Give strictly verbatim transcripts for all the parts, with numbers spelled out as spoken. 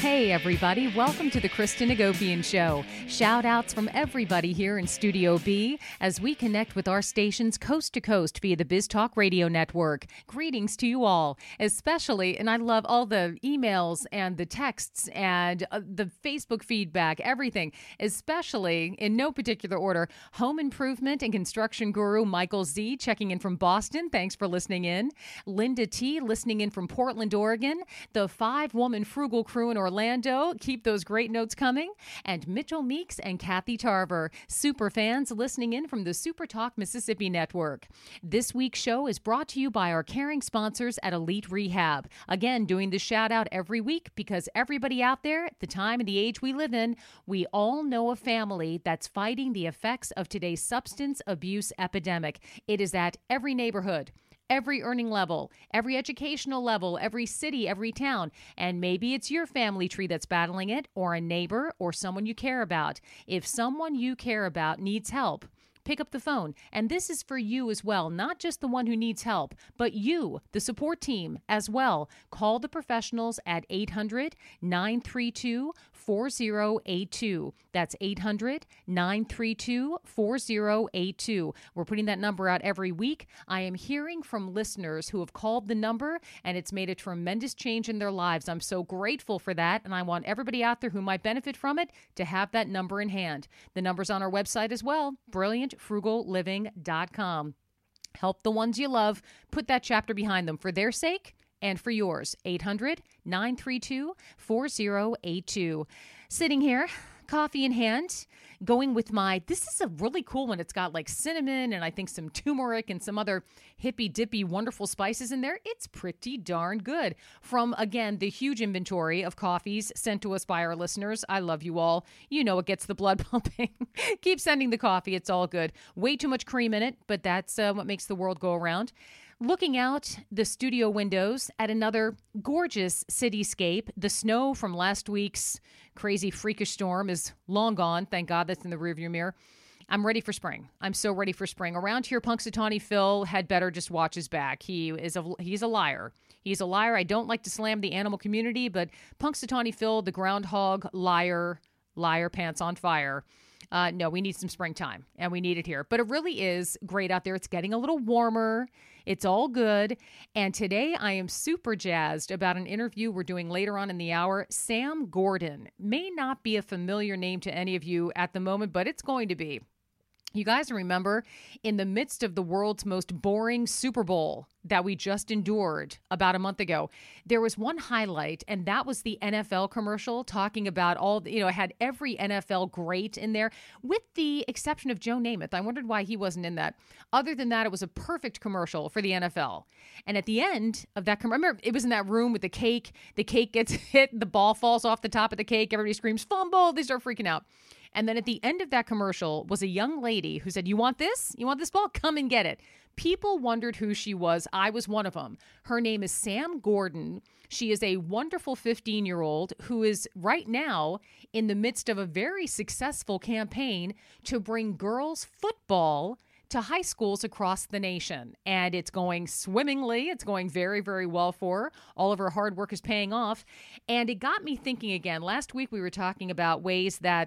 Hey everybody, welcome to the Kristen Agopian Show. Shout outs from everybody here in Studio B as we connect with our stations coast to coast via the Biz Talk Radio Network. Greetings to you all, especially, and I love all the emails and the texts and uh, the Facebook feedback, everything, especially in no particular order, home improvement and construction guru Michael Z checking in from Boston. Thanks for listening in. Linda T listening in from Portland, Oregon. The five-woman frugal crew in Orlando. Keep those great notes coming. And Mitchell Meeks and Kathy Tarver, super fans listening in from the Super Talk Mississippi Network. This week's show is brought to you by our caring sponsors at Elite Rehab. Again, doing the shout out every week because everybody out there, at the time and the age we live in, we all know a family that's fighting the effects of today's substance abuse epidemic. It is at every neighborhood, every earning level, every educational level, every city, every town. And maybe it's your family tree that's battling it, or a neighbor, or someone you care about. If someone you care about needs help, pick up the phone. And this is for you as well, not just the one who needs help, but you, the support team, as well. Call the professionals at eight hundred, nine three two, four zero eight two. That's eight hundred, nine three two, four zero eight two. We're putting that number out every week. I am hearing from listeners who have called the number, and it's made a tremendous change in their lives. I'm so grateful for that, and I want everybody out there who might benefit from it to have that number in hand. The number's on our website as well, brilliant frugal living dot com. Help the ones you love. Put that chapter behind them for their sake and for yours. eight hundred, nine three two, four zero eight two. Sitting here, coffee in hand, going with my, this is a really cool one. It's got like cinnamon and I think some turmeric and some other hippy dippy wonderful spices in there. It's pretty darn good. From, again, the huge inventory of coffees sent to us by our listeners. I love you all. You know it gets the blood pumping. Keep sending the coffee. It's all good. Way too much cream in it, but that's uh, what makes the world go around. Looking out the studio windows at another gorgeous cityscape. The snow from last week's crazy freakish storm is long gone. Thank God that's in the rearview mirror. I'm ready for spring. I'm so ready for spring. Around here, Punxsutawney Phil had better just watch his back. He is a he's a liar. He's a liar. I don't like to slam the animal community, but Punxsutawney Phil, the groundhog, liar, liar, pants on fire. Uh, no, we need some springtime, and we need it here. But it really is great out there. It's getting a little warmer. It's all good. And today I am super jazzed about an interview we're doing later on in the hour. Sam Gordon may not be a familiar name to any of you at the moment, but it's going to be. You guys remember, in the midst of the world's most boring Super Bowl that we just endured about a month ago, there was one highlight, and that was the N F L commercial talking about all, the, you know, it had every N F L great in there, with the exception of Joe Namath. I wondered why he wasn't in that. Other than that, it was a perfect commercial for the N F L. And at the end of that commercial, remember, it was in that room with the cake. The cake gets hit, the ball falls off the top of the cake. Everybody screams, fumble. They start freaking out. And then at the end of that commercial was a young lady who said, you want this? You want this ball? Come and get it. People wondered who she was. I was one of them. Her name is Sam Gordon. She is a wonderful fifteen-year-old who is right now in the midst of a very successful campaign to bring girls football to high schools across the nation. And it's going swimmingly. It's going very, very well for her. All of her hard work is paying off. And it got me thinking again. Last week we were talking about ways that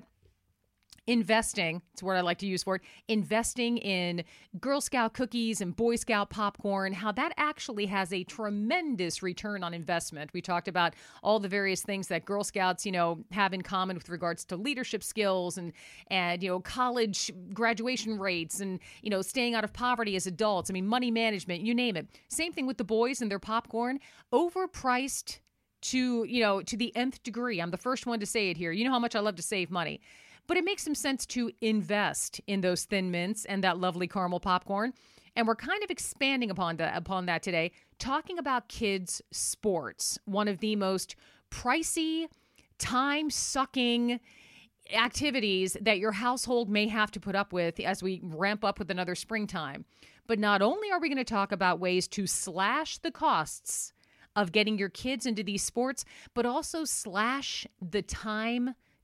investing, it's what I like to use for it, investing in Girl Scout cookies and Boy Scout popcorn, how that actually has a tremendous return on investment. We talked about all the various things that Girl Scouts, you know, have in common with regards to leadership skills and, and, you know, college graduation rates and, you know, staying out of poverty as adults. I mean, money management, you name it. Same thing with the boys and their popcorn. Overpriced to, you know, to the nth degree. I'm the first one to say it here. You know how much I love to save money. But it makes some sense to invest in those Thin Mints and that lovely caramel popcorn. And we're kind of expanding upon that, upon that today, talking about kids' sports, one of the most pricey, time-sucking activities that your household may have to put up with as we ramp up with another springtime. But not only are we going to talk about ways to slash the costs of getting your kids into these sports, but also slash the time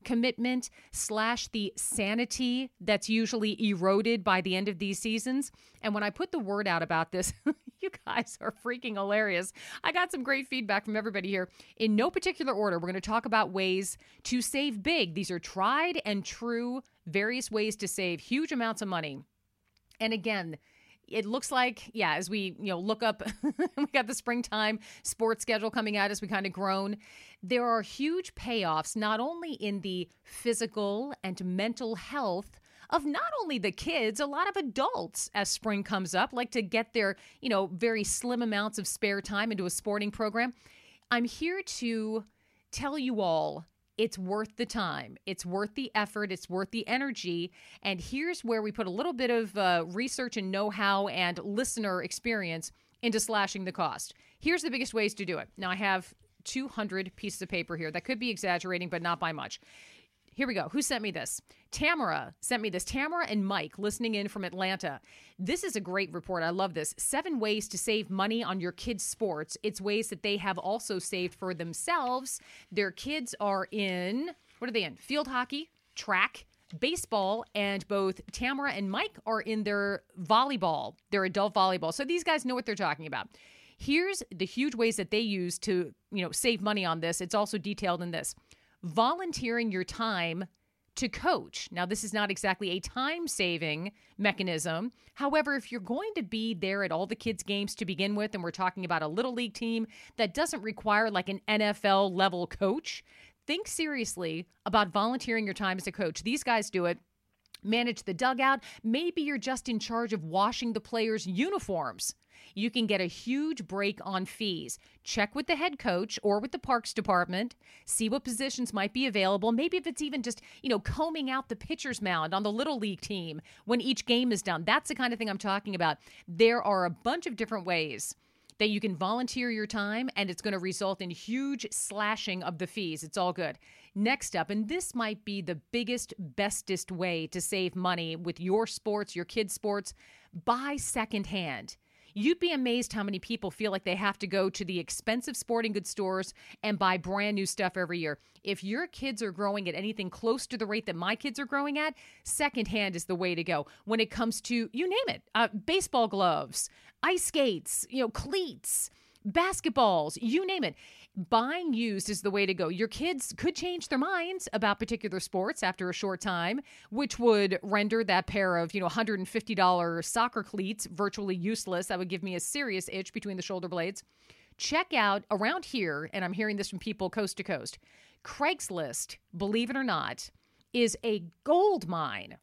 commitment slash the sanity that's usually eroded by the end of these seasons. And when I put the word out about this, you guys are freaking hilarious. I got some great feedback from everybody here. In no particular order, we're going to talk about ways to save big. These are tried and true, various ways to save huge amounts of money. And again, it looks like, yeah, as we, you know, look up, we got the springtime sports schedule coming out as we kind of groan. There are huge payoffs, not only in the physical and mental health of not only the kids, a lot of adults as spring comes up like to get their, you know, very slim amounts of spare time into a sporting program. I'm here to tell you all it's worth the time. It's worth the effort. It's worth the energy. And here's where we put a little bit of uh, research and know-how and listener experience into slashing the cost. Here's the biggest ways to do it. Now, I have two hundred pieces of paper here. That could be exaggerating, but not by much. Here we go. Who sent me this? Tamara sent me this. Tamara and Mike listening in from Atlanta. This is a great report. I love this. Seven ways to save money on your kids' sports. It's ways that they have also saved for themselves. Their kids are in, what are they in? Field hockey, track, baseball, and both Tamara and Mike are in their volleyball, their adult volleyball. So these guys know what they're talking about. Here's the huge ways that they use to, you know, save money on this. It's also detailed in this. Volunteering your time to coach. Now, this is not exactly a time-saving mechanism. However, if you're going to be there at all the kids' games to begin with, and we're talking about a little league team that doesn't require like an N F L-level coach, think seriously about volunteering your time as a coach. These guys do it. Manage the dugout. Maybe you're just in charge of washing the players' uniforms. You can get a huge break on fees. Check with the head coach or with the parks department. See what positions might be available. Maybe if it's even just, you know, combing out the pitcher's mound on the little league team when each game is done. That's the kind of thing I'm talking about. There are a bunch of different ways that you can volunteer your time, and it's going to result in huge slashing of the fees. It's all good. Next up, and this might be the biggest, bestest way to save money with your sports, your kids' sports, buy secondhand. You'd be amazed how many people feel like they have to go to the expensive sporting goods stores and buy brand new stuff every year. If your kids are growing at anything close to the rate that my kids are growing at, secondhand is the way to go. When it comes to, you name it, uh, baseball gloves, ice skates, you know, cleats, basketballs, you name it. Buying used is the way to go. Your kids could change their minds about particular sports after a short time, which would render that pair of, you know, one hundred fifty dollars soccer cleats virtually useless. That would give me a serious itch between the shoulder blades. Check out around here, and I'm hearing this from people coast to coast, Craigslist, believe it or not, is a gold mine,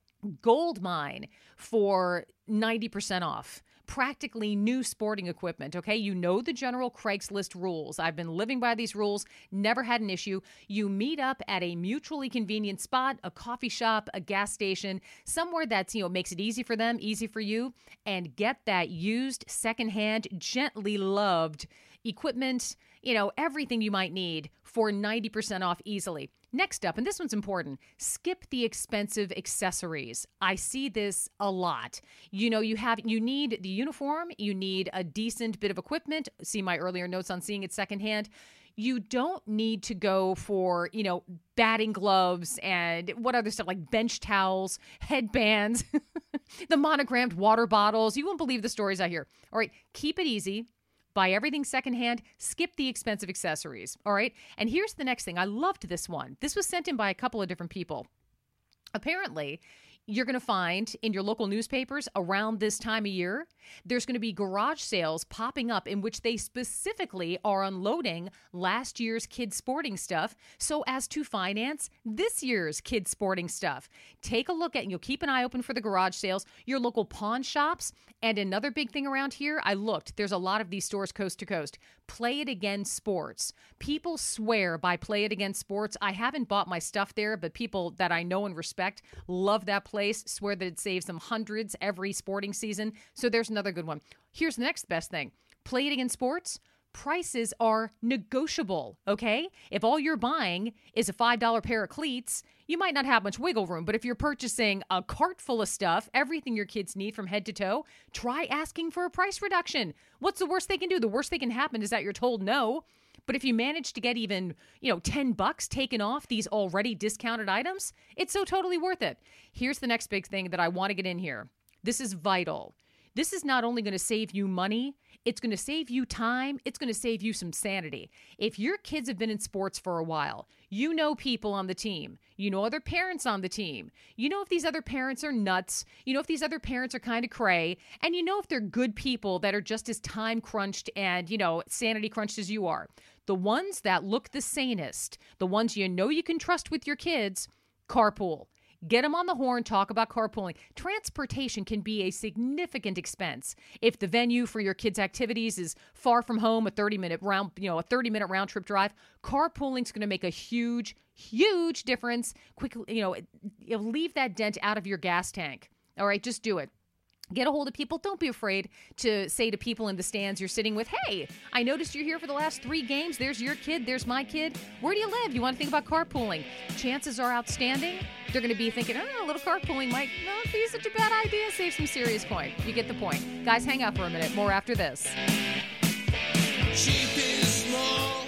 gold mine for ninety percent off. Practically new sporting equipment, okay? You know the general Craigslist rules. I've been living by these rules, never had an issue. You meet up at a mutually convenient spot, a coffee shop, a gas station, somewhere that's, you know, makes it easy for them, easy for you, and get that used, secondhand, gently loved equipment, you know, everything you might need for ninety percent off easily. Next up, and this one's important, skip the expensive accessories. I see this a lot. You know, you have, you need the uniform, you need a decent bit of equipment. See my earlier notes on seeing it secondhand. You don't need to go for, you know, batting gloves and what other stuff like bench towels, headbands, the monogrammed water bottles. You won't believe the stories I hear. All right, keep it easy. Buy everything secondhand, skip the expensive accessories, all right? And here's the next thing. I loved this one. This was sent in by a couple of different people. Apparently, you're going to find in your local newspapers around this time of year, there's going to be garage sales popping up in which they specifically are unloading last year's kids sporting stuff so as to finance this year's kids sporting stuff. Take a look at, and you'll keep an eye open for the garage sales, your local pawn shops, and another big thing around here, I looked, there's a lot of these stores coast to coast. Play It Again Sports. People swear by Play It Again Sports. I haven't bought my stuff there, but people that I know and respect love that place, swear that it saves them hundreds every sporting season. So there's another good one. Here's the next best thing. Play It Again Sports. Prices are negotiable, okay? If all you're buying is a five dollar pair of cleats, you might not have much wiggle room, but if you're purchasing a cart full of stuff, everything your kids need from head to toe, try asking for a price reduction. What's the worst they can do? The worst that can happen is that you're told no. But if you manage to get even, you know, ten bucks taken off these already discounted items, it's so totally worth it. Here's the next big thing that I want to get in here. This is vital. This is not only going to save you money, it's going to save you time, it's going to save you some sanity. If your kids have been in sports for a while, you know people on the team, you know other parents on the team, you know if these other parents are nuts, you know if these other parents are kind of cray, and you know if they're good people that are just as time crunched and, you know, sanity crunched as you are. The ones that look the sanest, the ones you know you can trust with your kids, carpool. Get them on the horn, talk about carpooling. Transportation can be a significant expense. If the venue for your kids' activities is far from home, a thirty-minute round, you know, a thirty-minute round trip drive, carpooling is going to make a huge, huge difference. Quickly, you know, you'll leave that dent out of your gas tank. All right, just do it. Get a hold of people. Don't be afraid to say to people in the stands you're sitting with, hey, I noticed you're here for the last three games. There's your kid. There's my kid. Where do you live? You want to think about carpooling? Chances are outstanding. They're going to be thinking, oh, a little carpooling might not be such a bad idea. Save some serious coin. You get the point. Guys, hang out for a minute. More after this. Cheap is small.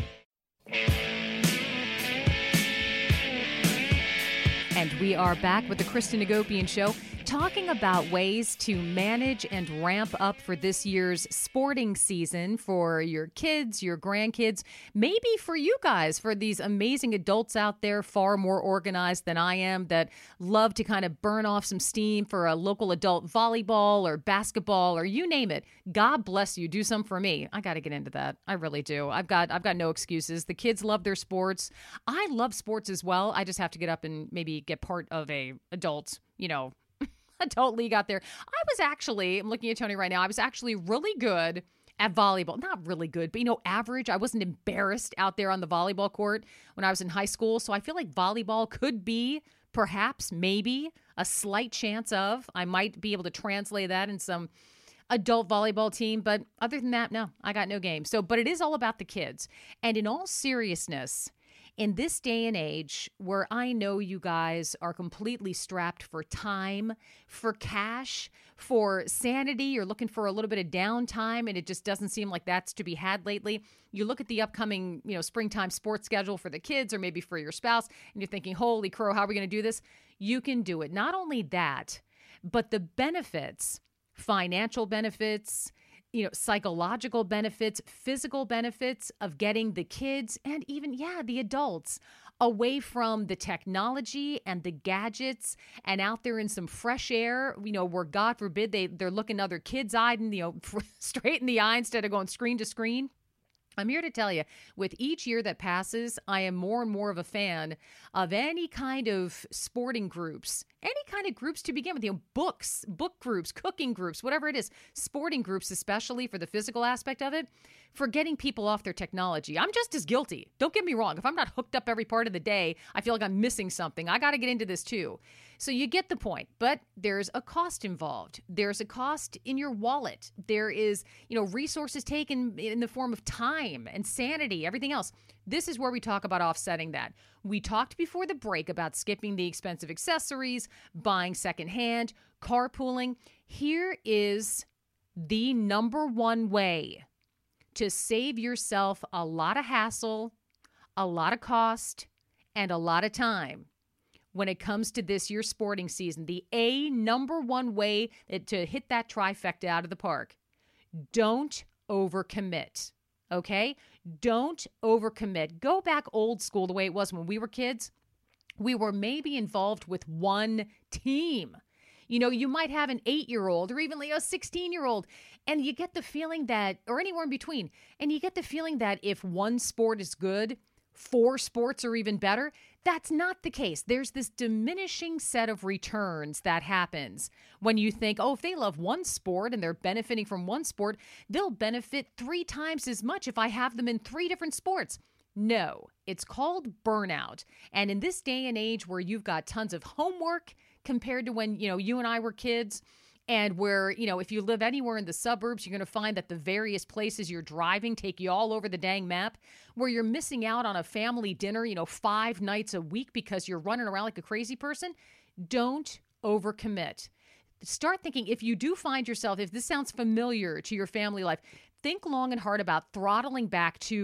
And we are back with the Kristen Hagopian Show, talking about ways to manage and ramp up for this year's sporting season for your kids, your grandkids, maybe for you guys, for these amazing adults out there, far more organized than I am, that love to kind of burn off some steam for a local adult volleyball or basketball or you name it. God bless you. Do some for me. I got to get into that. I really do. I've got I've got no excuses. The kids love their sports. I love sports as well. I just have to get up and maybe get part of a adult, you know, adult league out there. I was actually, I'm looking at Tony right now, I was actually really good at volleyball. Not really good, but, you know, average. I wasn't embarrassed out there on the volleyball court when I was in high school. So I feel like volleyball could be perhaps, maybe, a slight chance of. I might be able to translate that in some adult volleyball team. But other than that, no, I got no game. So, but it is all about the kids. And in all seriousness, in this day and age where I know you guys are completely strapped for time, for cash, for sanity, you're looking for a little bit of downtime and it just doesn't seem like that's to be had lately. You look at the upcoming, you know, springtime sports schedule for the kids or maybe for your spouse and you're thinking, holy crow, how are we going to do this? You can do it. Not only that, but the benefits, financial benefits, you know, psychological benefits, physical benefits of getting the kids and even, yeah, the adults away from the technology and the gadgets and out there in some fresh air, you know, where God forbid they, they're looking other kids' eyed and, you know, straight in the eye instead of going screen to screen. I'm here to tell you, with each year that passes, I am more and more of a fan of any kind of sporting groups, any kind of groups to begin with, you know, books, book groups, cooking groups, whatever it is, sporting groups, especially for the physical aspect of it, for getting people off their technology. I'm just as guilty. Don't get me wrong. If I'm not hooked up every part of the day, I feel like I'm missing something. I got to get into this too. So you get the point, but there's a cost involved. There's a cost in your wallet. There is, you know, resources taken in the form of time and sanity, everything else. This is where we talk about offsetting that. We talked before the break about skipping the expensive accessories, buying secondhand, carpooling. Here is the number one way to save yourself a lot of hassle, a lot of cost, and a lot of time. When it comes to this year's sporting season, the A number one way to hit that trifecta out of the park, don't overcommit, okay? Don't overcommit. Go back old school the way it was when we were kids. We were maybe involved with one team. You know, you might have an eight-year-old or even like a sixteen-year-old, and you get the feeling that, or anywhere in between, and you get the feeling that if one sport is good, four sports are even better. That's not the case. There's this diminishing set of returns that happens when you think, oh, if they love one sport and they're benefiting from one sport, they'll benefit three times as much if I have them in three different sports. No, it's called burnout. And in this day and age where you've got tons of homework compared to when, you know, you and I were kids, and where, you know, if you live anywhere in the suburbs, you're going to find that the various places you're driving take you all over the dang map, where you're missing out on a family dinner, you know, five nights a week because you're running around like a crazy person. Don't overcommit. Start thinking, if you do find yourself, if this sounds familiar to your family life, think long and hard about throttling back to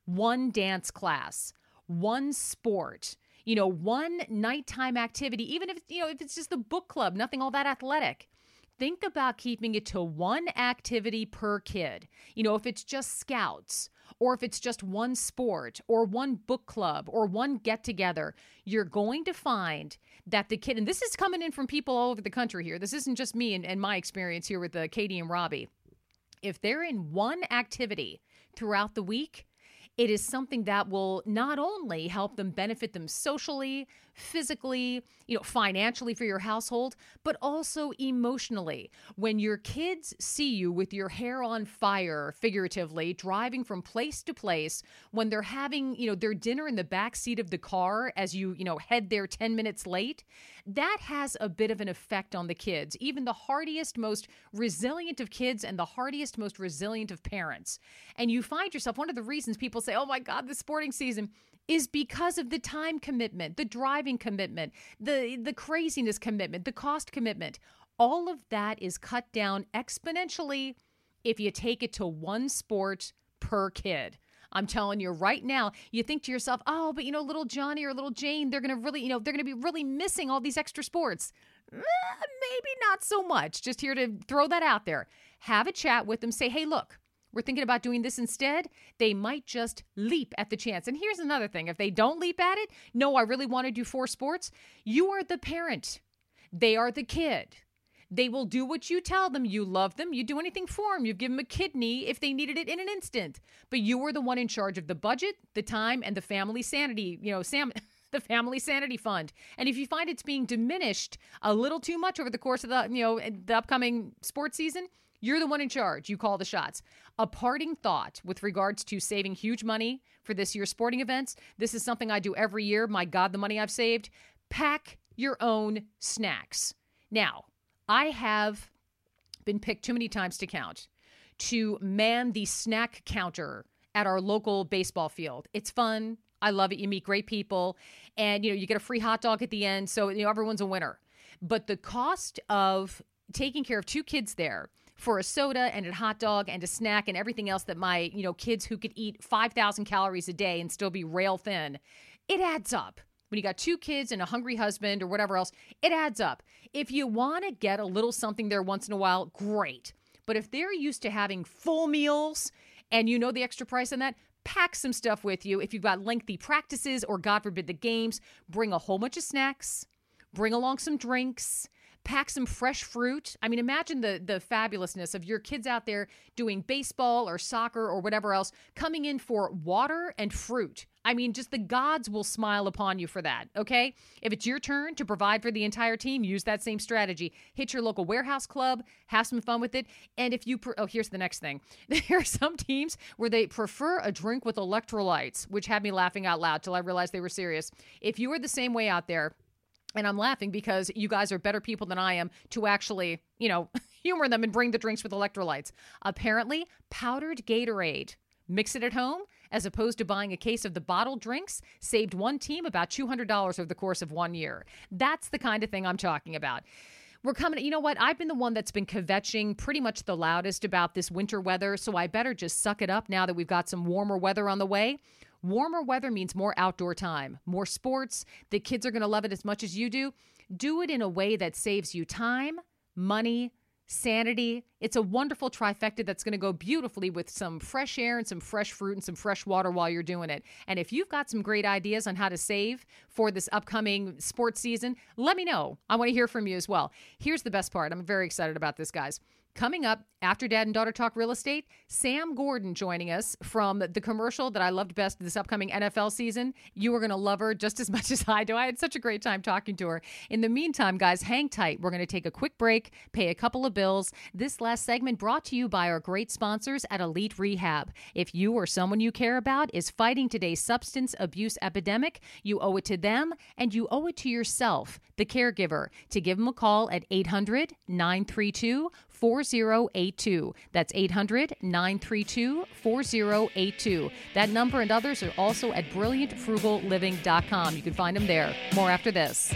one dance class, one sport, you know, one nighttime activity, even if, you know, if it's just the book club, nothing all that athletic. Think about keeping it to one activity per kid. You know, if it's just scouts, or if it's just one sport, or one book club, or one get-together, you're going to find that the kid, and this is coming in from people all over the country here. This isn't just me and, and my experience here with uh, Katie and Robbie. If they're in one activity throughout the week, it is something that will not only help them benefit them socially, physically, you know, financially for your household, but also emotionally. When your kids see you with your hair on fire, figuratively, driving from place to place, when they're having, you know, their dinner in the back seat of the car as you, you know, head there ten minutes late, that has a bit of an effect on the kids. Even the hardiest, most resilient of kids and the hardiest, most resilient of parents. And you find yourself, one of the reasons people say, oh my God, the sporting season, is because of the time commitment, the driving commitment, the, the craziness commitment, the cost commitment. All of that is cut down exponentially if you take it to one sport per kid. I'm telling you right now, you think to yourself, oh, but you know, little Johnny or little Jane, they're going to really, you know, they're going to be really missing all these extra sports. Eh, maybe not so much. Just here to throw that out there. Have a chat with them. Say, hey, look, we're thinking about doing this instead. They might just leap at the chance. And here's another thing. If they don't leap at it, no, I really want to do four sports. You are the parent. They are the kid. They will do what you tell them. You love them. You do anything for them. You've given them a kidney if they needed it in an instant. But you are the one in charge of the budget, the time, and the family sanity, you know, Sam, the family sanity fund. And if you find it's being diminished a little too much over the course of the, you know, the upcoming sports season, you're the one in charge. You call the shots. A parting thought with regards to saving huge money for this year's sporting events. This is something I do every year. My God, the money I've saved. Pack your own snacks. Now, I have been picked too many times to count to man the snack counter at our local baseball field. It's fun. I love it. You meet great people and, you know, you get a free hot dog at the end. So, you know, everyone's a winner. But the cost of taking care of two kids there for a soda and a hot dog and a snack and everything else that my, you know, kids who could eat five thousand calories a day and still be rail thin, it adds up. When you got two kids and a hungry husband or whatever else, it adds up. If you want to get a little something there once in a while, great. But if they're used to having full meals and you know the extra price on that, pack some stuff with you. If you've got lengthy practices or, God forbid, the games, bring a whole bunch of snacks, bring along some drinks, pack some fresh fruit. I mean, imagine the the fabulousness of your kids out there doing baseball or soccer or whatever else, coming in for water and fruit. I mean, just the gods will smile upon you for that, okay? If it's your turn to provide for the entire team, use that same strategy. Hit your local warehouse club, have some fun with it. And if you, pre- oh, here's the next thing. There are some teams where they prefer a drink with electrolytes, which had me laughing out loud till I realized they were serious. If you are the same way out there, and I'm laughing because you guys are better people than I am to actually, you know, humor them and bring the drinks with electrolytes. Apparently, powdered Gatorade. Mix it at home as opposed to buying a case of the bottled drinks saved one team about two hundred dollars over the course of one year. That's the kind of thing I'm talking about. We're coming, you know what? I've been the one that's been kvetching pretty much the loudest about this winter weather, so I better just suck it up now that we've got some warmer weather on the way. Warmer weather means more outdoor time, more sports. The kids are going to love it as much as you do. Do it in a way that saves you time, money, sanity. It's a wonderful trifecta that's going to go beautifully with some fresh air and some fresh fruit and some fresh water while you're doing it. And if you've got some great ideas on how to save for this upcoming sports season, let me know. I want to hear from you as well. Here's the best part. I'm very excited about this, guys. Coming up after Dad and Daughter Talk Real Estate, Sam Gordon joining us from the commercial that I loved best this upcoming N F L season. You are going to love her just as much as I do. I had such a great time talking to her. In the meantime, guys, hang tight. We're going to take a quick break, pay a couple of bills. This last segment brought to you by our great sponsors at Elite Rehab. If you or someone you care about is fighting today's substance abuse epidemic, you owe it to them and you owe it to yourself, the caregiver, to give them a call at eight hundred, nine three two, four zero eight two. That's eight hundred, nine three two, four zero eight two. That number and others are also at brilliant frugal living dot com. You can find them there. More after this.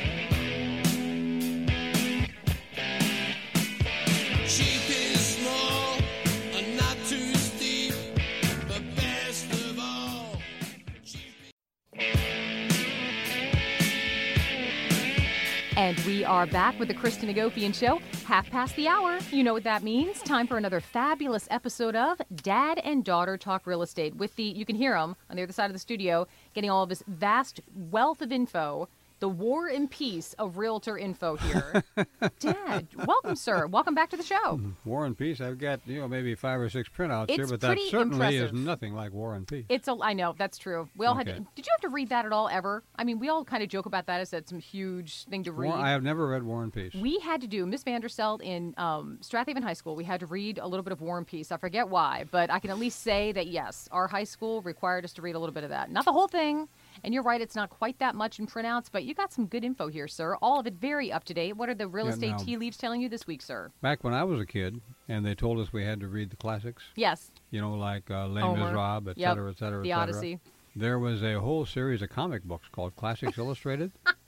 Cheap is more. And we are back with the Kristen Hagopian Show, half past the hour. You know what that means. Time for another fabulous episode of Dad and Daughter Talk Real Estate with the, you can hear him on the other side of the studio, getting all of his vast wealth of info, the war and peace of realtor info here. Dad, welcome, sir. Welcome back to the show. War and Peace. I've got, you know, maybe five or six printouts it's here, but that certainly impressive. is nothing like War and Peace. It's a, I know, that's true. We all okay. had to, did you have to read that at all, ever? I mean, we all kind of joke about that as that's some huge thing to read. War, I have never read War and Peace. We had to do, Miss Vanderstelt in um, Strathaven High School, we had to read a little bit of War and Peace. I forget why, but I can at least say that, yes, our high school required us to read a little bit of that. Not the whole thing. And you're right, it's not quite that much in printouts, but you got some good info here, sir. All of it very up to date. What are the real Yeah, estate now, tea leaves telling you this week, sir? Back when I was a kid, and they told us we had to read the classics. Yes. You know, like uh, Les Homer. Miserables, et Yep. cetera, et cetera, The et cetera. Odyssey. There was a whole series of comic books called Classics Illustrated.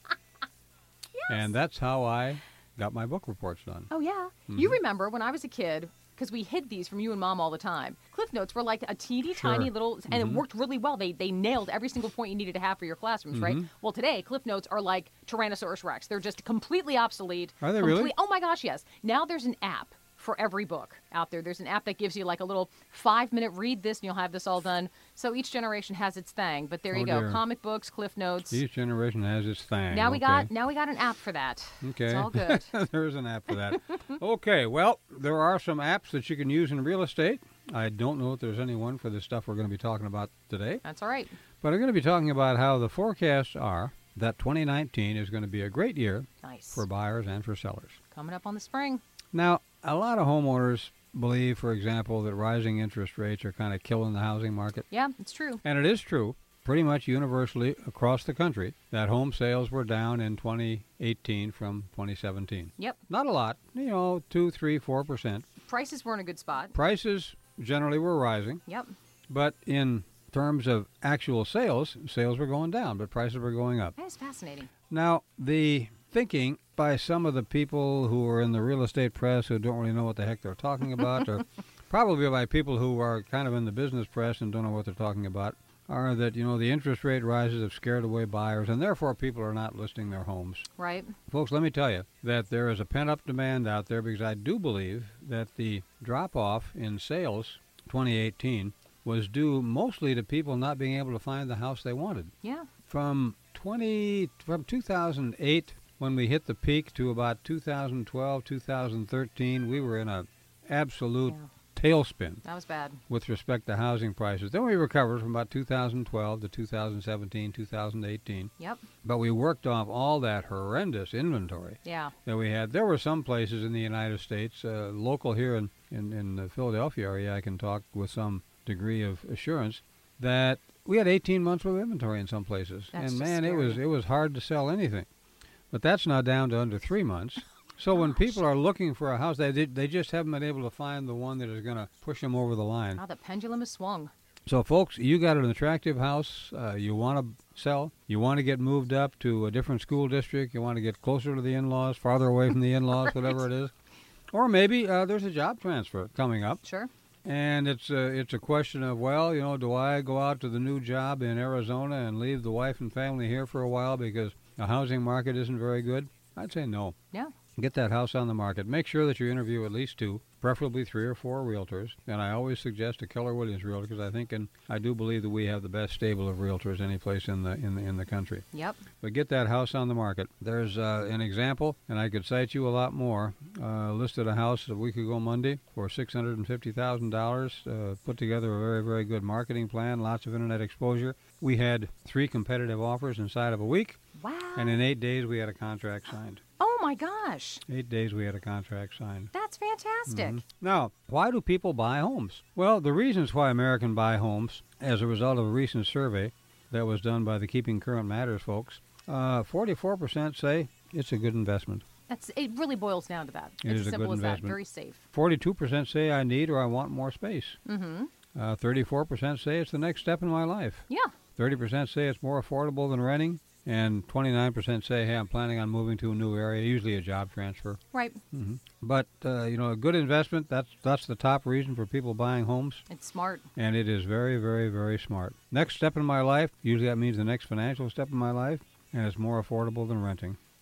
Yes. And that's how I got my book reports done. Oh, yeah. Mm-hmm. You remember when I was a kid, because we hid these from you and Mom all the time. Cliff Notes were like a teeny Sure. tiny little, and Mhm. it worked really well. They they nailed every single point you needed to have for your classrooms, right? Mhm. Well, today, Cliff Notes are like Tyrannosaurus Rex. They're just completely obsolete. Are they complete- really? Oh my gosh, yes. Now there's an app for every book out there. There's an app that gives you like a little five-minute read this, and you'll have this all done. So each generation has its thing. But there Oh, you go, dear. comic books, Cliff Notes. Each generation has its thing. Now we okay. got now we got an app for that. Okay. It's all good. There's an app for that. Okay, well, there are some apps that you can use in real estate. I don't know if there's any one for the stuff we're going to be talking about today. That's all right. But I'm going to be talking about how the forecasts are that twenty nineteen is going to be a great year Nice. for buyers and for sellers. Coming up on the spring. Now, a lot of homeowners believe, for example, that rising interest rates are kind of killing the housing market. Yeah, it's true. And it is true, pretty much universally across the country, that home sales were down in twenty eighteen from twenty seventeen. Yep. Not a lot, you know, two, three, four percent. Prices were in a good spot. Prices generally were rising, Yep. but in terms of actual sales, sales were going down, but prices were going up. That is fascinating. Now, the thinking by some of the people who are in the real estate press who don't really know what the heck they're talking about, or probably by people who are kind of in the business press and don't know what they're talking about, are that, you know, the interest rate rises have scared away buyers, and therefore people are not listing their homes. Right. Folks, let me tell you that there is a pent-up demand out there, because I do believe that the drop-off in sales twenty eighteen was due mostly to people not being able to find the house they wanted. Yeah. From twenty from two thousand eight, when we hit the peak, to about two thousand twelve, two thousand thirteen, we were in a absolute Yeah. tailspin That was bad. with respect to housing prices. Then we recovered from about two thousand twelve to two thousand seventeen, two thousand eighteen. Yep. But we worked off all that horrendous inventory Yeah. that we had. There were some places in the United States, uh, local here in, in, in the Philadelphia area, I can talk with some degree of assurance, that we had eighteen months worth of inventory in some places. That's and just man, it scary. was it was hard to sell anything. But that's now down to under three months. So when Gosh. people are looking for a house, they did, they just haven't been able to find the one that is going to push them over the line. Now the pendulum has swung. So, folks, you got an attractive house uh, you want to sell. You want to get moved up to a different school district. You want to get closer to the in-laws, farther away from the in-laws, Right. whatever it is. Or maybe uh, there's a job transfer coming up, Sure. and it's a, it's a question of, well, you know, do I go out to the new job in Arizona and leave the wife and family here for a while because the housing market isn't very good? I'd say no. Yeah. Get that house on the market. Make sure that you interview at least two, preferably three or four realtors. And I always suggest a Keller Williams realtor, because I think and I do believe that we have the best stable of realtors any place in the in the in the country. Yep. But get that house on the market. There's uh, an example, and I could cite you a lot more. Uh, listed a house a week ago Monday for six hundred fifty thousand dollars. Uh, put together a very very good marketing plan, lots of internet exposure. We had three competitive offers inside of a week, Wow. and in eight days we had a contract signed. Oh my gosh. Eight days we had a contract signed. That's fantastic. Mhm. Now, why do people buy homes? Well, the reasons why Americans buy homes, as a result of a recent survey that was done by the Keeping Current Matters folks, uh, forty-four percent say it's a good investment. That's it. Really boils down to that. It it's is as a simple good as that. investment. Very safe. forty-two percent say I need or I want more space. Mm-hmm. Uh, thirty-four percent say it's the next step in my life. Yeah. thirty percent say it's more affordable than renting. And twenty-nine percent say, hey, I'm planning on moving to a new area, usually a job transfer. Right. hmm But, uh, you know, a good investment, that's that's the top reason for people buying homes. It's smart. And it is very, very, very smart. Next step in my life, usually that means the next financial step in my life, and it's more affordable than renting.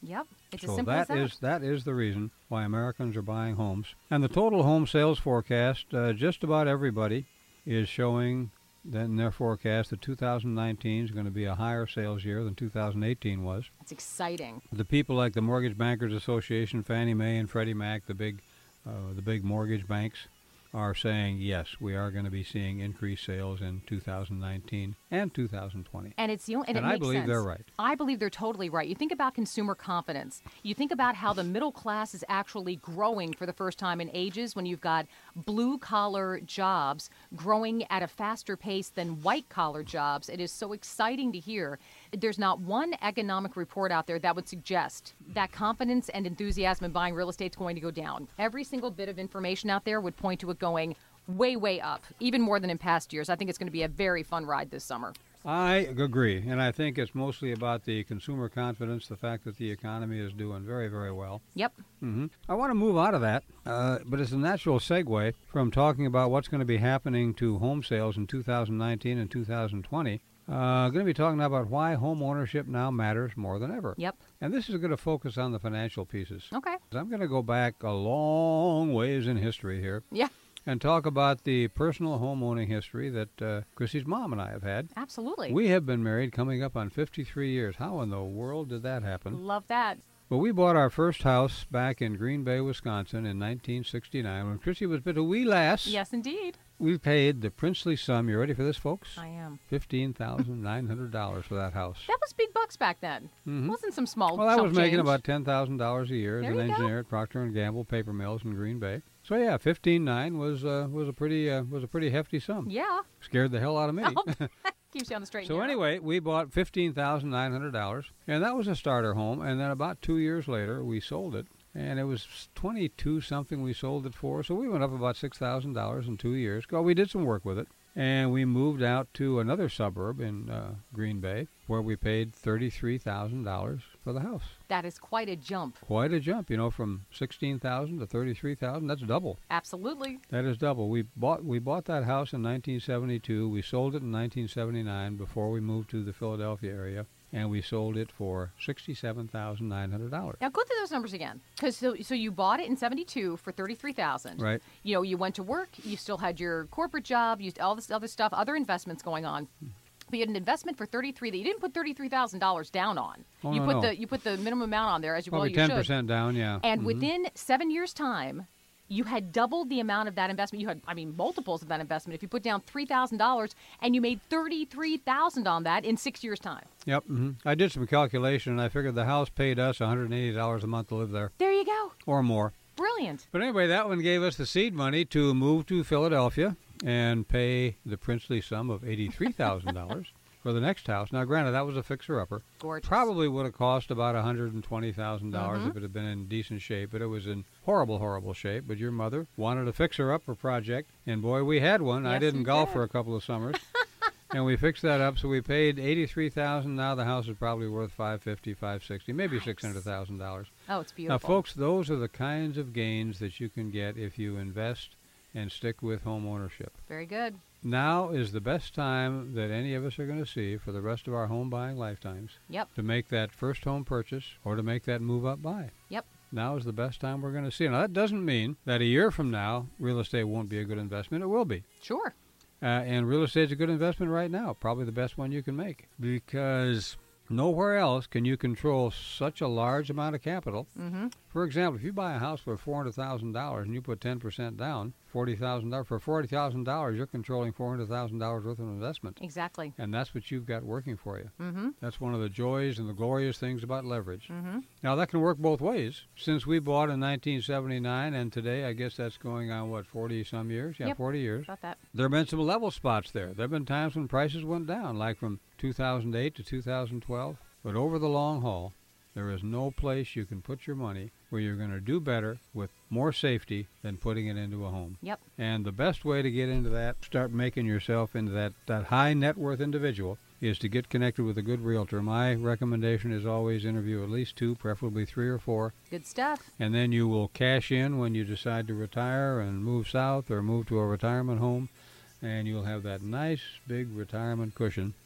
Yep. It's as So simple that as that. is that is the reason why Americans are buying homes. And the total home sales forecast, uh, just about everybody is showing that in their forecast that two thousand nineteen is going to be a higher sales year than two thousand eighteen was. That's exciting. The people like the Mortgage Bankers Association, Fannie Mae and Freddie Mac, the big, uh, the big mortgage banks, are saying, yes, we are going to be seeing increased sales in two thousand nineteen and two thousand twenty. And it's the only, and, And it I makes believe sense. they're right. I believe they're totally right. You think about consumer confidence. You think about how the middle class is actually growing for the first time in ages when you've got blue collar jobs growing at a faster pace than white collar jobs. It is so exciting to hear. There's not one economic report out there that would suggest that confidence and enthusiasm in buying real estate is going to go down. Every single bit of information out there would point to it going way, way up, even more than in past years. I think it's going to be a very fun ride this summer. I agree, and I think it's mostly about the consumer confidence, the fact that the economy is doing very, very well. Yep. hmm I want to move out of that, uh, but it's a natural segue from talking about what's going to be happening to home sales in two thousand nineteen and two thousand twenty. Uh, going to be talking about why home ownership now matters more than ever. Yep. And this is going to focus on the financial pieces. Okay. I'm going to go back a long ways in history here. Yeah. And talk about the personal home owning history that uh, Chrissy's mom and I have had. Absolutely. We have been married coming up on fifty-three years. How in the world did that happen? Love that. Well, we bought our first house back in Green Bay, Wisconsin in nineteen sixty-nine when Chrissy was but a wee lass. Yes, indeed. We paid the princely sum. You ready for this, folks? I am. fifteen thousand nine hundred dollars for that house. That was big bucks back then. Mhm. Wasn't some small Well, I chump was making change. about ten thousand dollars a year as There an you go. engineer at Procter and Gamble Paper Mills in Green Bay. So yeah, fifteen nine was uh, was a pretty uh, was a pretty hefty sum. Yeah. Scared the hell out of me. Oh, keeps you on the straight and So narrow. anyway, we bought fifteen thousand nine hundred dollars, and that was a starter home. And then about two years later, we sold it, and it was twenty-two something we sold it for. So we went up about six thousand dollars in two years. Well, we did some work with it, and we moved out to another suburb in uh, Green Bay, where we paid thirty-three thousand dollars for the house. That is quite a jump. Quite a jump, you know, from sixteen thousand to thirty-three thousand. That's double. Absolutely. That is double. We bought we bought that house in nineteen seventy-two. We sold it in nineteen seventy-nine before we moved to the Philadelphia area, and we sold it for sixty-seven thousand nine hundred dollars. Now go through those numbers again, because so, so you bought it in seventy-two for thirty-three thousand. Right. You know, you went to work. You still had your corporate job. You all this other stuff, other investments going on. But you had an investment for thirty-three that you didn't put thirty-three thousand dollars down on. Oh, you no, put no. the you put the minimum amount on there as you well Probably you ten should. percent down, yeah. And Mhm. within seven years' time, you had doubled the amount of that investment. You had, I mean, multiples of that investment. If you put down three thousand dollars and you made thirty-three thousand dollars on that in six years' time. Yep. hmm I did some calculation, and I figured the house paid us one hundred eighty dollars a month to live there, There you go. or more. Brilliant. But anyway, that one gave us the seed money to move to Philadelphia and pay the princely sum of eighty-three thousand dollars for the next house. Now, granted, that was a fixer-upper. Gorgeous. Probably would have cost about one hundred twenty thousand dollars Mhm. if it had been in decent shape, but it was in horrible, horrible shape. But your mother wanted a fixer-upper project, and boy, we had one. I Yes, didn't you golf did. for a couple of summers. And we fixed that up, so we paid eighty-three thousand dollars. Now the house is probably worth five hundred fifty thousand dollars, five hundred sixty thousand dollars, maybe Nice. six hundred thousand dollars. Oh, it's Now, beautiful. folks, those are the kinds of gains that you can get if you invest and stick with home ownership. Very good. Now is the best time that any of us are going to see for the rest of our home buying lifetimes Yep. to make that first home purchase or to make that move up buy. Yep. Now is the best time we're going to see. Now, that doesn't mean that a year from now, real estate won't be a good investment. It will be. Sure. Uh, and real estate is a good investment right now, probably the best one you can make, because nowhere else can you control such a large amount of capital. Mm-hmm. For example, if you buy a house for four hundred thousand dollars and you put ten percent down, forty thousand dollars, for forty thousand dollars, you're controlling four hundred thousand dollars worth of investment. Exactly. And that's what you've got working for you. Mm-hmm. That's one of the joys and the glorious things about leverage. Mm-hmm. Now, that can work both ways. Since we bought in nineteen seventy-nine and today, I guess that's going on, what, forty-some years? Yeah, Yep. forty years. About that. There have been some level spots there. There have been times when prices went down, like from two thousand eight to two thousand twelve. But over the long haul, there is no place you can put your money where you're going to do better with more safety than putting it into a home. Yep. And the best way to get into that, start making yourself into that, that high net worth individual, is to get connected with a good realtor. My recommendation is always interview at least two, preferably three or four. Good stuff. And then you will cash in when you decide to retire and move south or move to a retirement home. And you'll have that nice big retirement cushion.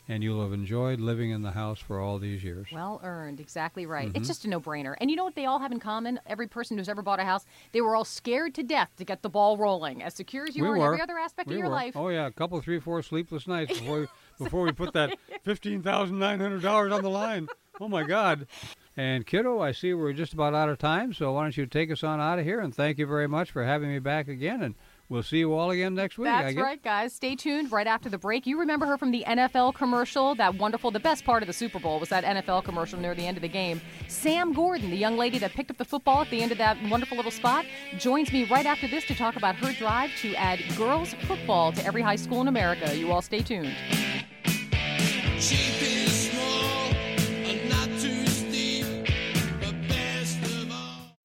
and you'll have enjoyed living in the house for all these years. Well earned. Exactly right. Mm-hmm. It's just a no-brainer. And you know what they all have in common? Every person who's ever bought a house, they were all scared to death to get the ball rolling. As secure as you we are in were. every other aspect we of your were. life. Oh, yeah, a couple, three, four sleepless nights before we, before we put that fifteen thousand nine hundred dollars on the line. Oh, my God. And, kiddo, I see we're just about out of time, so why don't you take us on out of here, and thank you very much for having me back again, and we'll see you all again next week. That's right, guys. Stay tuned right after the break. You remember her from the N F L commercial, that wonderful, the best part of the Super Bowl was that N F L commercial near the end of the game. Sam Gordon, the young lady that picked up the football at the end of that wonderful little spot, joins me right after this to talk about her drive to add girls football to every high school in America. You all stay tuned. Cheap is small, and not too steep, but best of all.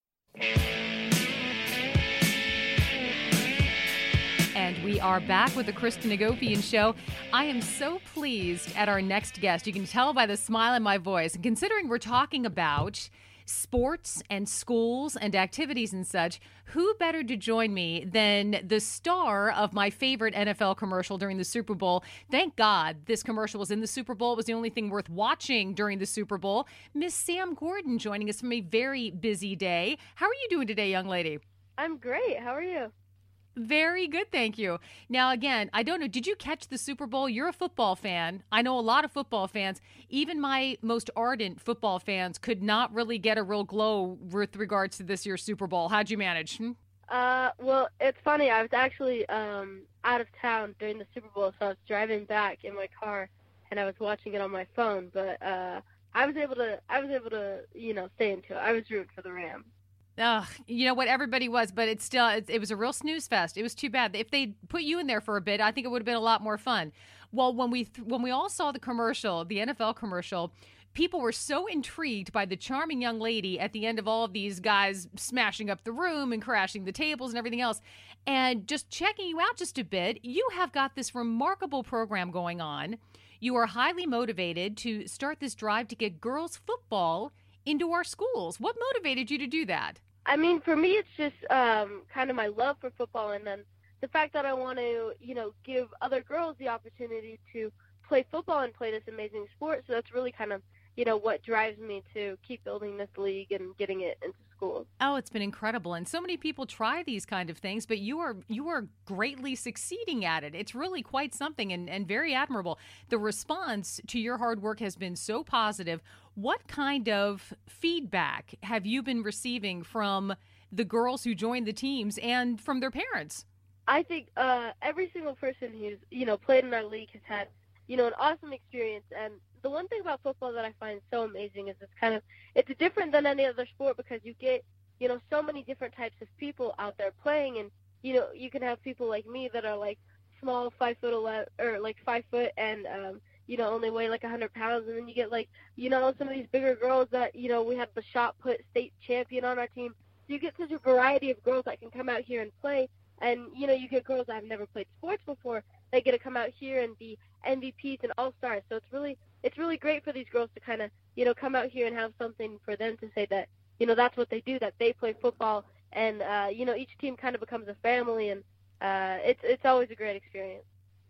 And we are back with the Kristen Hagopian Show. I am so pleased at our next guest. You can tell by the smile in my voice. And considering we're talking about sports and schools and activities and such, who better to join me than the star of my favorite N F L commercial during the Super Bowl? Thank God this commercial was in the Super Bowl. It was the only thing worth watching during the Super Bowl. Miss Sam Gordon joining us from a very busy day. How are you doing today, young lady? I'm great. How are you? Very good, thank you. Now, again, I don't know, did you catch the Super Bowl? You're a football fan. I know a lot of football fans. Even my most ardent football fans could not really get a real glow with regards to this year's Super Bowl. How'd you manage? Hmm? Uh, well, it's funny. I was actually um out of town during the Super Bowl, so I was driving back in my car, and I was watching it on my phone. But uh, I was able to, I was able to, you know, stay into it. I was rooting for the Rams. Ugh, you know what, everybody was, but it's still, it, it was a real snooze fest. It was too bad. If they put you in there for a bit, I think it would have been a lot more fun. Well, when we th- when we all saw the commercial, the N F L commercial, people were so intrigued by the charming young lady at the end of all of these guys smashing up the room and crashing the tables and everything else. And just checking you out just a bit, you have got this remarkable program going on. You are highly motivated to start this drive to get girls football into our schools. What motivated you to do that? I mean, for me, it's just um, kind of my love for football, and then the fact that I want to, you know, give other girls the opportunity to play football and play this amazing sport. So that's really kind of, you know, what drives me to keep building this league and getting it into schools. Oh, it's been incredible. And so many people try these kind of things, but you are you are greatly succeeding at it. It's really quite something and, and very admirable. The response to your hard work has been so positive. What kind of feedback have you been receiving from the girls who joined the teams and from their parents? I think uh, every single person who's, you know, played in our league has had, you know, an awesome experience. And the one thing about football that I find so amazing is it's kind of, it's different than any other sport because you get, you know, so many different types of people out there playing. And, you know, you can have people like me that are like small, five foot eleven, or like five foot and, um, you know, only weigh like one hundred pounds. And then you get like, you know, some of these bigger girls that, you know, we have the shot put state champion on our team. So you get such a variety of girls that can come out here and play. And, you know, you get girls that have never played sports before. They get to come out here and be M V Ps and all-stars. So it's really it's really great for these girls to kind of, you know, come out here and have something for them to say that, you know, that's what they do, that they play football. And, uh, you know, each team kind of becomes a family. And uh, it's it's always a great experience.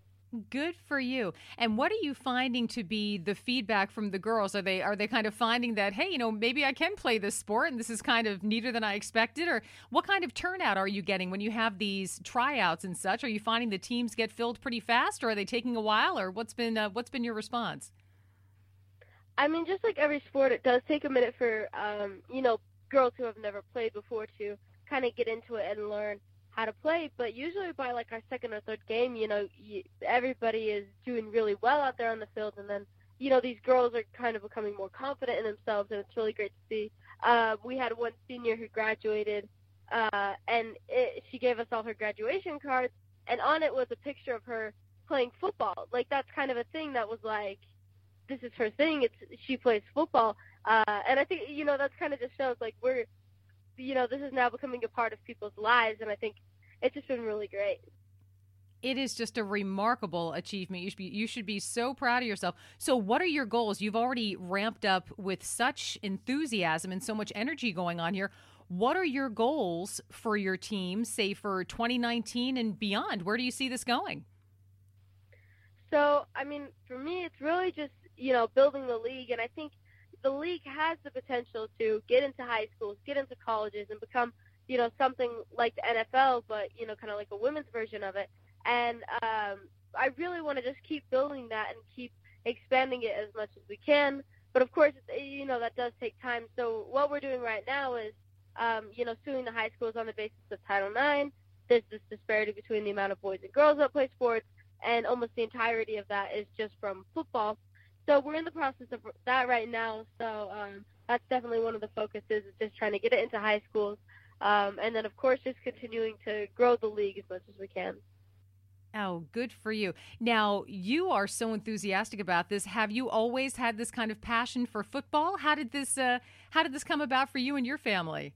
Good for you. And what are you finding to be the feedback from the girls? Are they are they kind of finding that, hey, you know, maybe I can play this sport and this is kind of neater than I expected? Or what kind of turnout are you getting when you have these tryouts and such? Are you finding the teams get filled pretty fast, or are they taking a while? Or what's been uh, what's been your response? I mean, just like every sport, it does take a minute for, um, you know, girls who have never played before to kind of get into it and learn how to play. But usually by like our second or third game, you know, you, everybody is doing really well out there on the field. And then, you know, these girls are kind of becoming more confident in themselves, and it's really great to see. Uh, we had one senior who graduated, uh, and it, she gave us all her graduation cards, and on it was a picture of her playing football. Like, that's kind of a thing that was like, this is her thing. It's she plays football. Uh, and I think, you know, that's kind of just shows, like, we're, you know, this is now becoming a part of people's lives, and I think it's just been really great. It is just a remarkable achievement. You should be you should be so proud of yourself. So what are your goals? You've already ramped up with such enthusiasm and so much energy going on here. What are your goals for your team, say for twenty nineteen and beyond? Where do you see this going? So, I mean, for me, it's really just, you know, building the league. And I think the league has the potential to get into high schools, get into colleges, and become, you know, something like the N F L, but, you know, kind of like a women's version of it. And um, I really want to just keep building that and keep expanding it as much as we can. But, of course, you know, that does take time. So what we're doing right now is, um, you know, suing the high schools on the basis of Title nine. There's this disparity between the amount of boys and girls that play sports, and almost the entirety of that is just from football. So we're in the process of that right now. So um, that's definitely one of the focuses, is just trying to get it into high schools. Um, and then, of course, just continuing to grow the league as much as we can. Oh, good for you. Now, you are so enthusiastic about this. Have you always had this kind of passion for football? How did this uh, how did this come about for you and your family?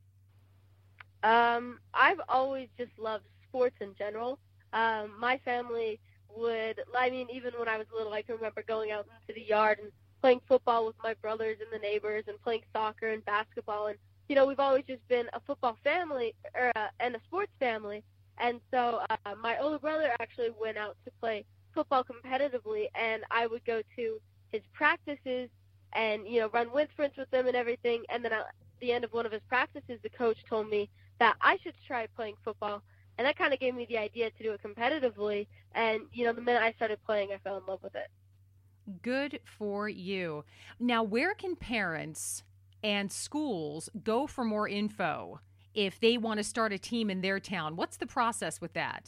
Um, I've always just loved sports in general. Um, my family would, I mean, even when I was little, I can remember going out into the yard and playing football with my brothers and the neighbors and playing soccer and basketball. And, you know, we've always just been a football family or, uh, and a sports family. And so uh, my older brother actually went out to play football competitively, and I would go to his practices and, you know, run wind sprints with them and everything. And then at the end of one of his practices, the coach told me that I should try playing football. And that kind of gave me the idea to do it competitively. And, you know, the minute I started playing, I fell in love with it. Good for you. Now, where can parents and schools go for more info if they want to start a team in their town? What's the process with that?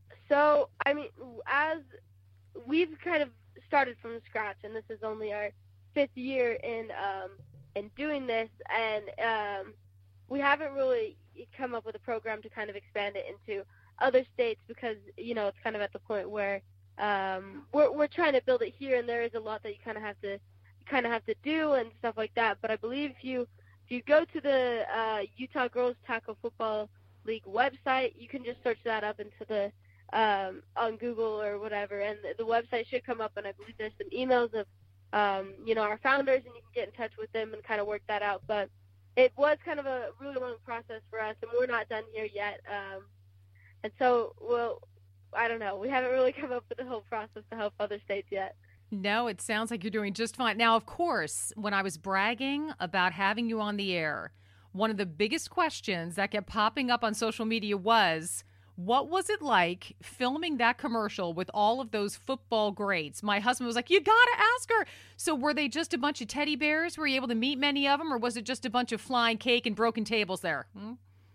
So, I mean, as we've kind of started from scratch, and this is only our fifth year in um, in doing this, and um, we haven't really come up with a program to kind of expand it into other states because, you know, it's kind of at the point where um, we're we're trying to build it here, and there is a lot that you kind of have to kind of have to do and stuff like that. But I believe if you if you go to the uh, Utah Girls Tackle Football League website, you can just search that up into the um, on Google or whatever, and the, the website should come up. And I believe there's some emails of um, you know, our founders, and you can get in touch with them and kind of work that out. But it was kind of a really long process for us, and we're not done here yet. Um, and so, well, I don't know. We haven't really come up with the whole process to help other states yet. No, it sounds like you're doing just fine. Now, of course, when I was bragging about having you on the air, one of the biggest questions that kept popping up on social media was, what was it like filming that commercial with all of those football greats? My husband was like, you got to ask her. So were they just a bunch of teddy bears? Were you able to meet many of them, or was it just a bunch of flying cake and broken tables there? Hmm?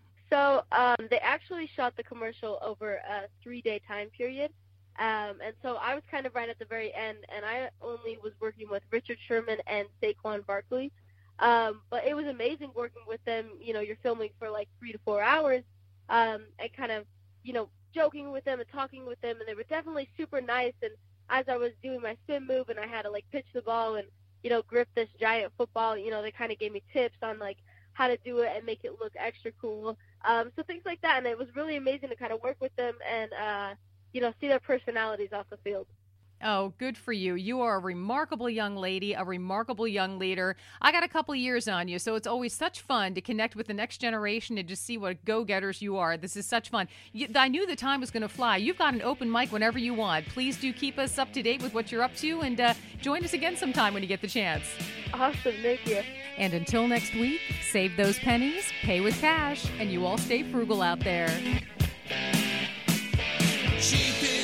So um, they actually shot the commercial over a three-day time period. Um, and so I was kind of right at the very end, and I only was working with Richard Sherman and Saquon Barkley. Um, but it was amazing working with them. You know, you're filming for like three to four hours um, and kind of, you know, joking with them and talking with them. And they were definitely super nice. And as I was doing my spin move and I had to, like, pitch the ball and, you know, grip this giant football, you know, they kind of gave me tips on, like, how to do it and make it look extra cool. Um, so things like that. And it was really amazing to kind of work with them and, uh, you know, see their personalities off the field. Oh, good for you. You are a remarkable young lady, a remarkable young leader. I got a couple of years on you, so it's always such fun to connect with the next generation and just see what go-getters you are. This is such fun. You, I knew the time was going to fly. You've got an open mic whenever you want. Please do keep us up to date with what you're up to, and uh, join us again sometime when you get the chance. Awesome. Thank you. And until next week, save those pennies, pay with cash, and you all stay frugal out there. She did.